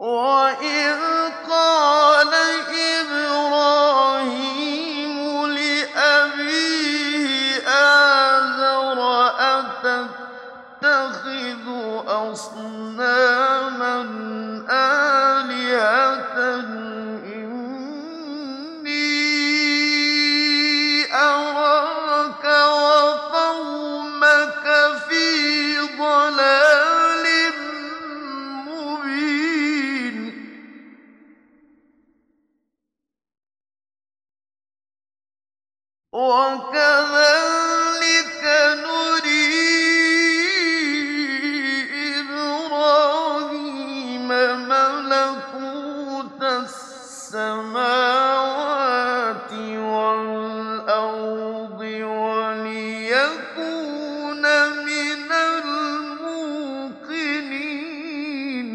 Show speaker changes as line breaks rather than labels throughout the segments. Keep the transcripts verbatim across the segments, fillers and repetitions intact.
وَإِذْ قَالَ إِبْرَاهِيمُ لِأَبِيهِ آزَرَ أَتَتَّخِذُ أَصْنَامًا آلِهَةً إِنِّي أَرَاكَ وَقَوْمَكَ فِي ضَلَالٍ مُّبِينٍ وَكَذَٰلِكَ نُرِي إِبْرَاهِيمَ مَلَكُوتَ السَّمَاوَاتِ وَالْأَرْضِ وَلِيَكُونَ مِنَ الْمُوقِنِينَ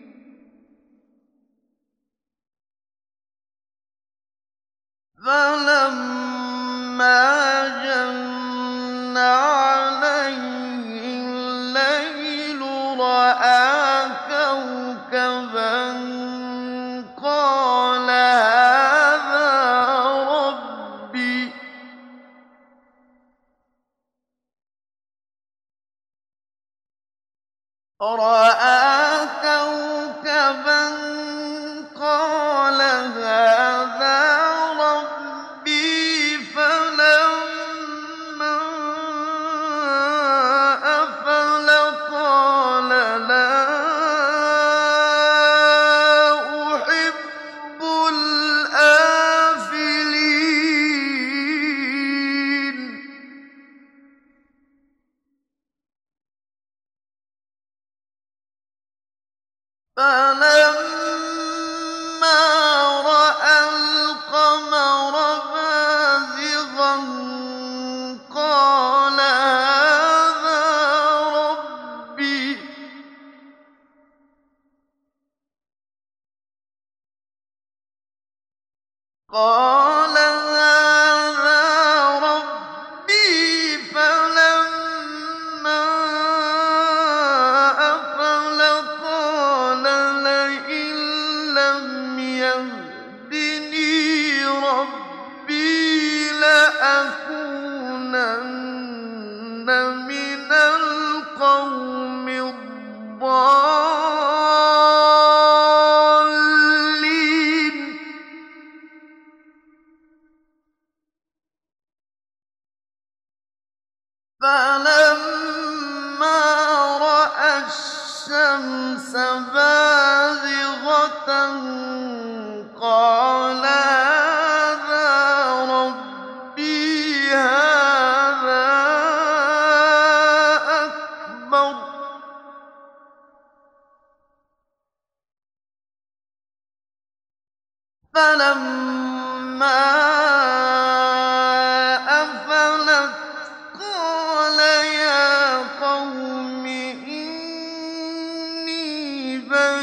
فَلَمَّا جَنَّ عَلَيْهِ اللَّيْلُ رَأَىٰ كَوْكَبًا قَالَ هَٰذَا رَبِّي ۖ رَأَىٰ كَوْكَبًا قَالَ هَٰذَا رَبِّي فَلَمَّا أَفَلَ قَالَ لَا أُحِبُّ الْآفِلِينَ فَلَمَّا رَأَى الْقَمَرَ بَازِغًا قَالَ هَٰذَا رَبِّي ۖ قَالَ هَٰذَا رَبِّي فَلَمَّا أَفَلَ قَالَ لَئِن لَّمْ يَهْدِنِي رَبِّي لَأَكُونَنَّ مِنَ الْقَوْمِ الضَّالِّينَ فَلَمَّا رَأَى الشَّمْسَ بَازِغَةً قَالَ هَٰذَا رَبِّي هَٰذَا أَكْبَرُ ۖ فَلَمَّا أَفَلَتْ قَالَ يَا قَوْمِ إِنِّي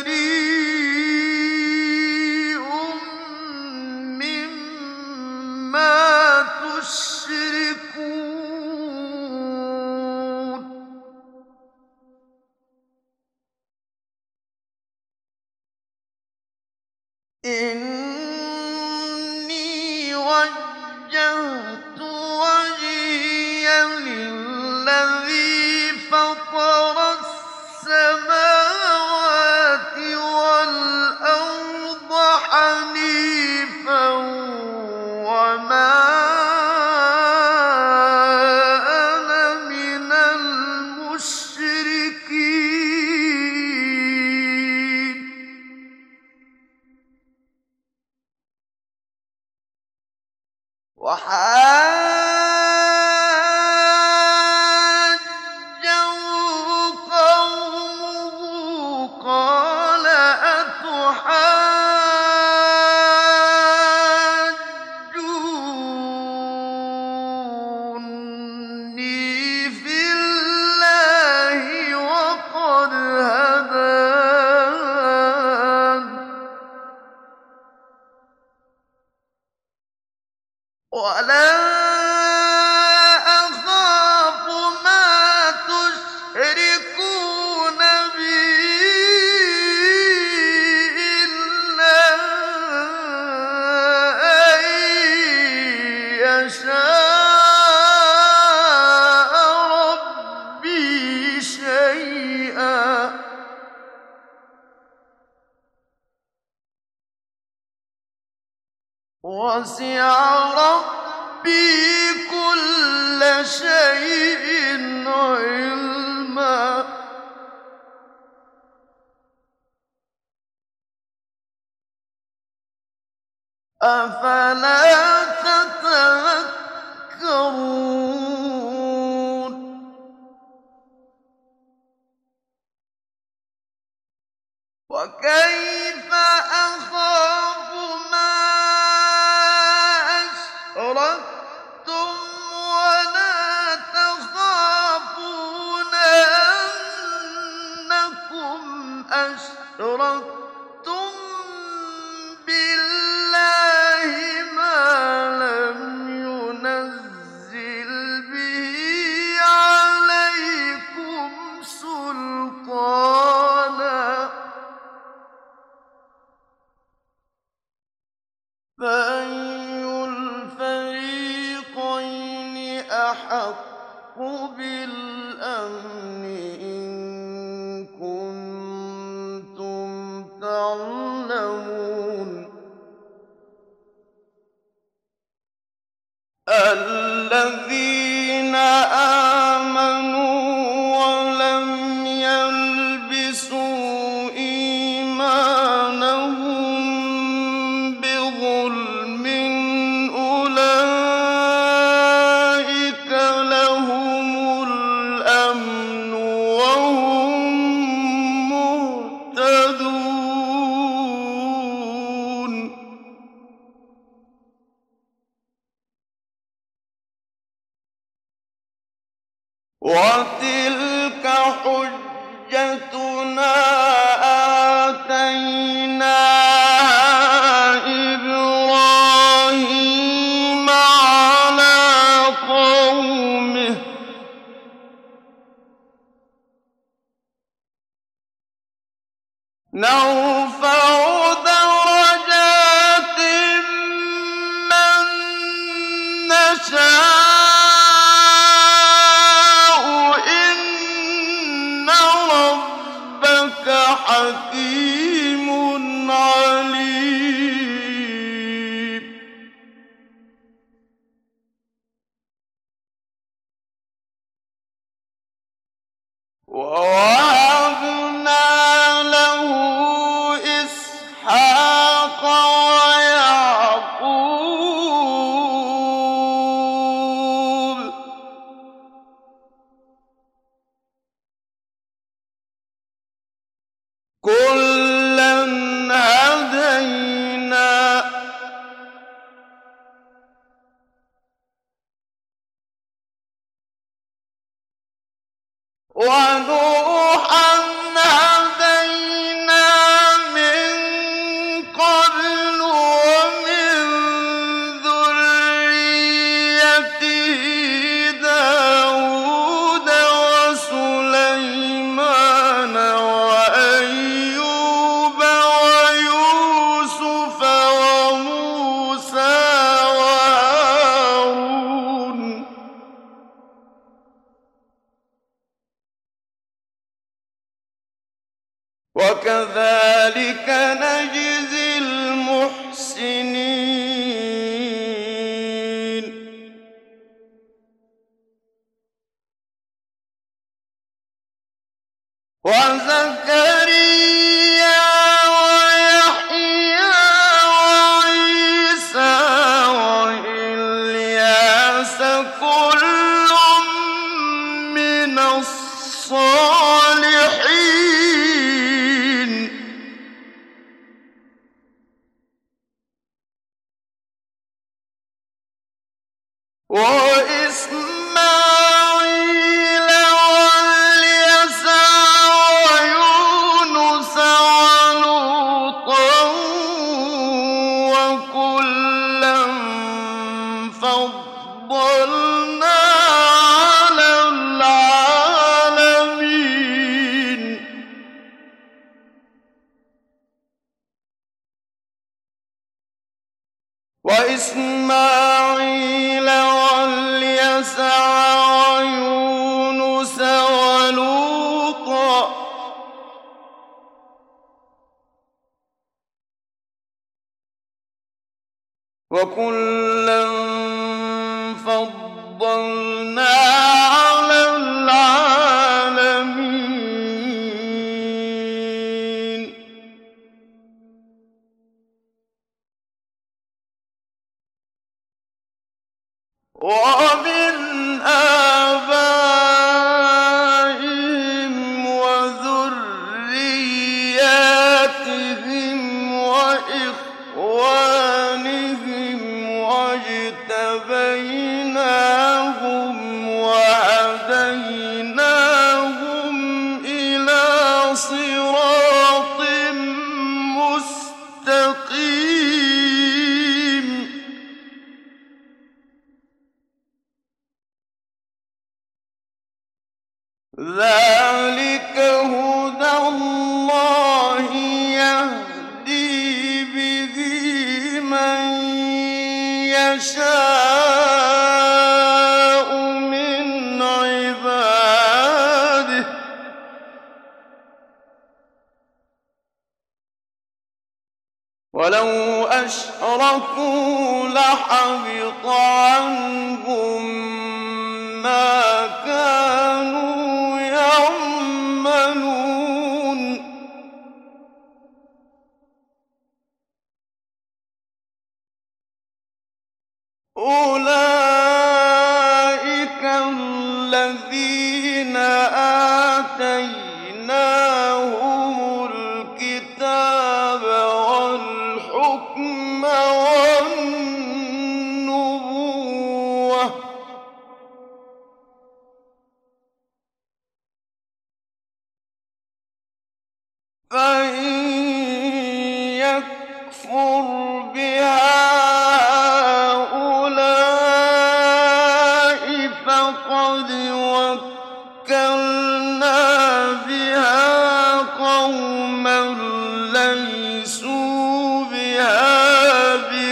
بَرِيءٌ مِّمَّا تُشْرِكُونَ إِنِّي وَجَّهْتُ وَجْهِيَ لِلَّذِي فَطَرَ السَّمَاوَاتِ وَالْأَرْضَ حَنِيفًا وَمَا أَنَا مِنَ الْمُشْرِكِينَ وَحَاجَّهُ قَوْمُهُ قَالَ أَتُحَاجُّونِّي فِي اللَّهِ وَقَدْ هَدَانِ ۚ وَلَا أَخَافُ مَا تُشْرِكُونَ بِهِ وسع ربي كل شيء علما أفلا تتذكرون وكيف أخاف ما أشركتم ولا تخافون أنكم أشركتم بالله ما لم ينزل به عليكم سلطانا فأي الفريقين أحق بالأمن إن كنتم تعلمون الذين آمنوا ولم يلبسوا إيمانهم بظلم أولئك لهم الأمن وهم مهتدون وتلك حجتنا آتيناها إبراهيم على قومه نرفع درجات من نشاء حكيم عليم ووهبنا له إسحاق ويعقوب كُلًّا هَدَيْنَا وَنُوحًا هَدَيْنَا مِن قَبْلُ وَمِن ذُرِّيَّتِهِ دَاوُودَ وَسُلَيْمَانَ وَأَيُّوبَ وَيُوسُفَ وَمُوسَىٰ وَهَارُونَ ۚ وَكَذَٰلِكَ نَجْزِي الْمُحْسِنِينَ وَزَكَرِيَّا وَيَحْيَىٰ وَعِيسَىٰ وَإِلْيَاسَ كُلٌّ مِّنَ الصَّالِحِينَ وَإِسْمَاعِيلَ وَالْيَسَعَ وَيُونُسَ وَلُوطًا وَكُلًّا فَضَّلْنَا عَلَى الْعَالَمِينَ وَإِسْمَاعِيلَ وَالْيَسَعَ وَيُونُسَ وَلُوطًا وَكُلًّا فَضَّلْنَا عَلَى الْعَالَمِينَ وَمِنْ آبَائِهِمْ وَذُرِّيَّاتِهِمْ وَإِخْوَانِهِمْ وَاجْتَبَيْنَاهُمْ وَهَدَيْنَاهُمْ إِلَىٰ صِرَاطٍ مُّسْتَقِيمٍ ذَٰلِكَ هُدَى اللَّهِ يَهْدِي بِهِ مَن يَشَاءُ مِنْ عِبَادِهِ ۚ وَلَوْ أَشْرَكُوا لَحَبِطَ عَنْهُم مَّا كَانُوا يَعْمَلُونَ أُولَٰئِكَ الَّذِينَ آتَيْنَاهُمُ الْكِتَابَ وَالْحُكْمَ وَالنُّبُوَّةَ ۚ فَإِن يَكْفُرْ بِهَا هَٰؤُلَاءِ فَقَدْ وَكَّلْنَا بِهَا قَوْمًا لَّيْسُوا بِهَا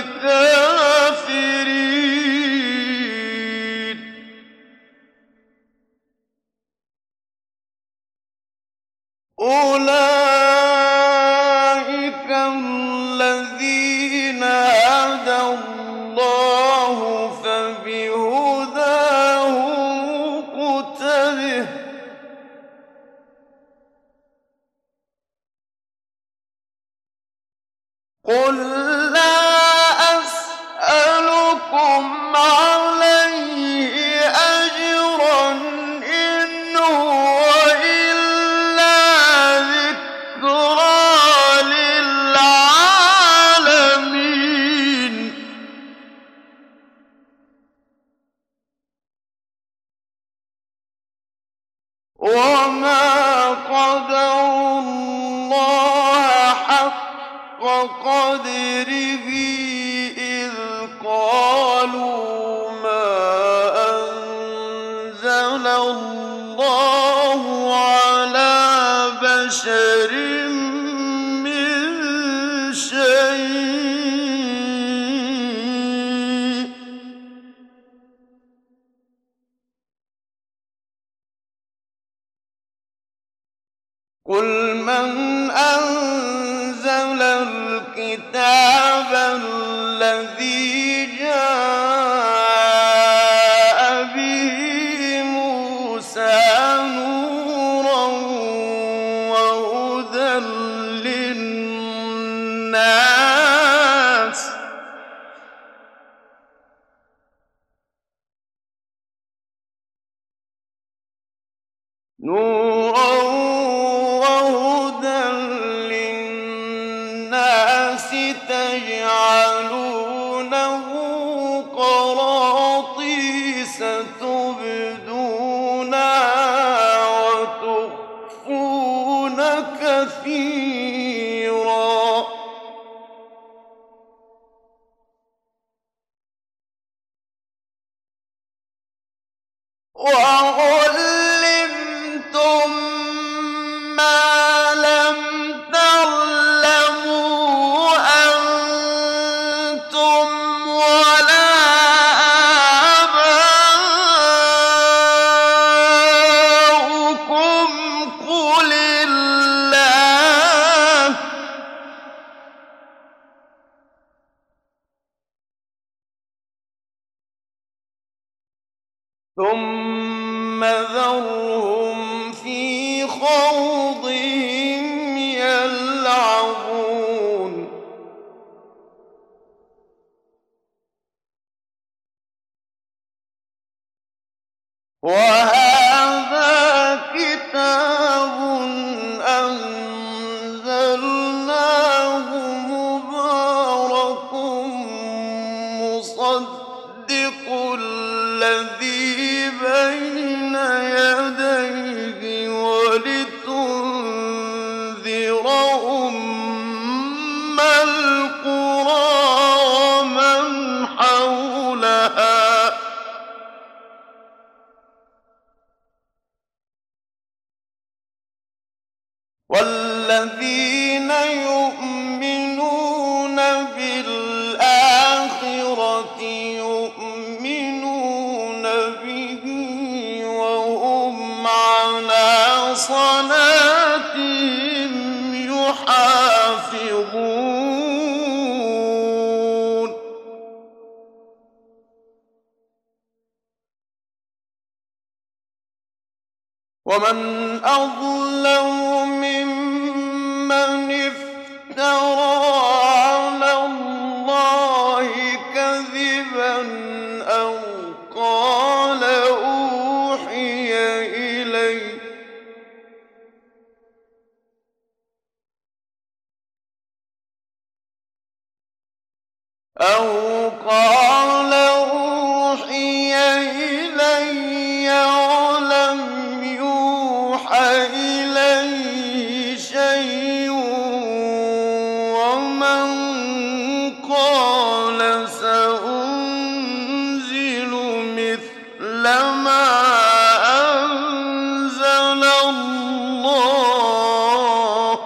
بِكَافِرِينَ أُولَٰئِكَ الَّذِينَ هَدَى اللَّهُ فَبِهُدَاهُ مُقْتَدِهْ ۗ قُل لَّا أَسْأَلُكُمْ عَلَيْهِ أَجْرًا ۖ إِنْ هُوَ إِلَّا ذِكْرَىٰ لِلْعَالَمِينَ وَمَا قَدَرُوا اللَّهَ حَقَّ قَدْرِهِ إِذْ قَالُوا مَا أَنزَلَ اللَّهُ عَلَىٰ بَشَرٍ مِّن شَيْءٍ ۗ قُلْ مَنْ أَنزَلَ الْكِتَابَ الَّذِي جَاءَ بِهِ مُوسَىٰ نُورًا وَهُدًى لِّلنَّاسِ ۖ نُورًا وَهُدًى لِّلنَّاسِ تَجْعَلُونَهُ قَرَاطِيسَ تُبْدُونَهَا وَتُخْفُونَ كَثِيرًا ۖ وَعُلِّمْتُم مَّا لَمْ تَعْلَمُوا أَنتُمْ وَلَا آبَاؤُكُمْ ۖ قُلِ اللَّهُ ثم ذرهم في خوضهم يلعبون وهذا كتاب أنزلناه مبارك مصدق الذي بين يديه ولتنذر أم القرى ومن حولها والذين يؤمنون بالآخرة يؤمنون به وهم على صلاتهم يحافظون ومن أظلم ممن افترى على الله كذبا أو قال أوحي إلي أو قال أوحي إلي ولم يوحى إليه شيء ومن قال سأنزل مثل ما أنزل الله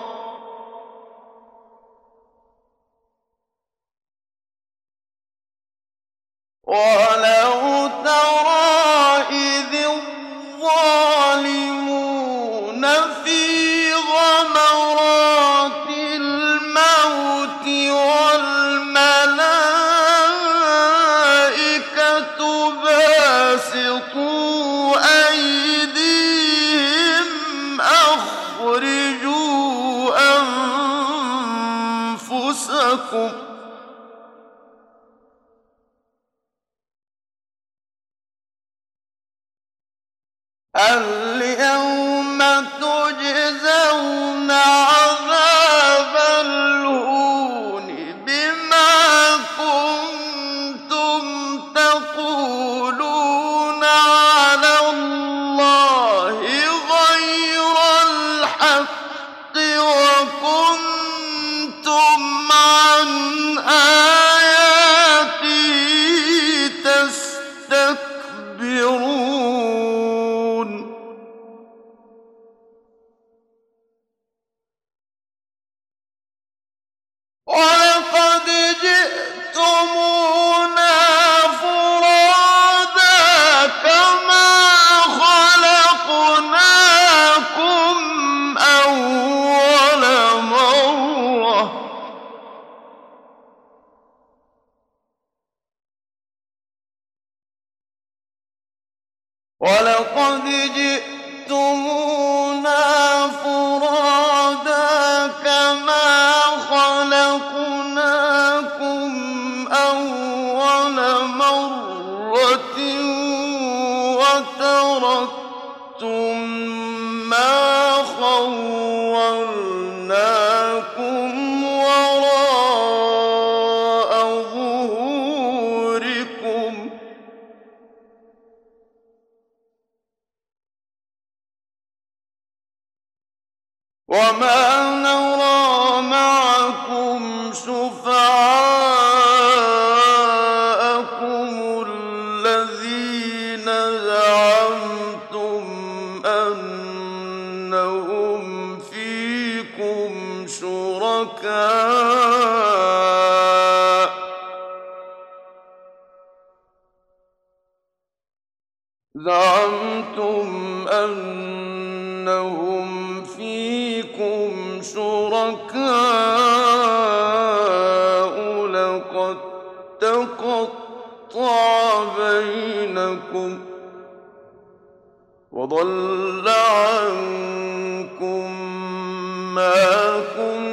ولو ترى إذ الظالمون في غمرات الموت والملائكة باسطوا أيديهم أخرجوا أنفسكم اليوم تجزون عذاب الهون بما كنتم تقولون على الله غير الحق وكنتم عن آياته تستكبرون ولقد جئتمونا فرادا كما خلقناكم أول مرة ولقد جئتمونا فرادا كما خلقناكم أول مرة وتركتم ما خولناكم وراء ظهوركم وما نرى معكم شفعاءكم الذين زعمتم أنهم فيكم شركاء زعمتم أنهم فيكم شركاء لقد تقطع بينكم وضل عنكم ما كنتم